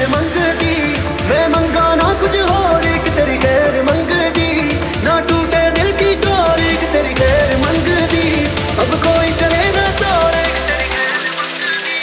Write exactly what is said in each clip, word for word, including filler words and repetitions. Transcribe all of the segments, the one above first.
खैर मंगदी, मैं मंगा ना कुछ और एक तेरी खैर मंगदी, ना टूटे दिल की डोर एक तेरी खैर मंगदी, अब कोई चले ना तोड़ एक तेरी खैर मंगदी।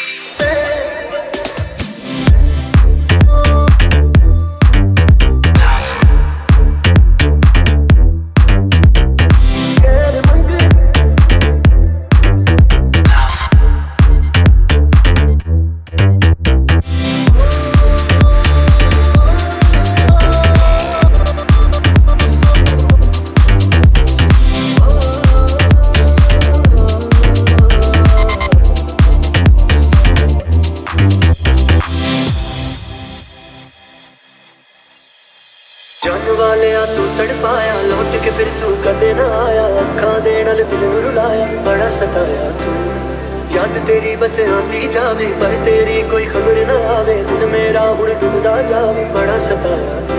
जान वाले आ तू तड़पाया, लौट के फिर तू कदे ना आया, अखा दे नाल दिल नू रुलाया, बड़ा सताया तू। याद तेरी बस आती जावे, पर तेरी कोई खबर ना आवे, दिल मेरा हुण डुबदा जावे, बड़ा सताया तू।